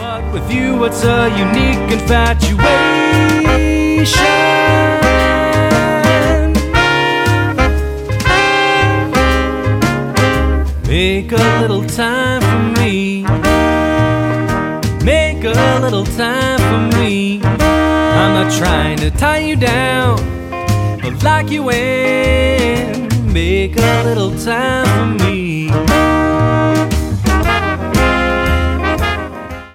But with you it's a unique infatuation. Make a little time for me. Make a little time for me. I'm not trying to tie you down or lock you in. Make a little time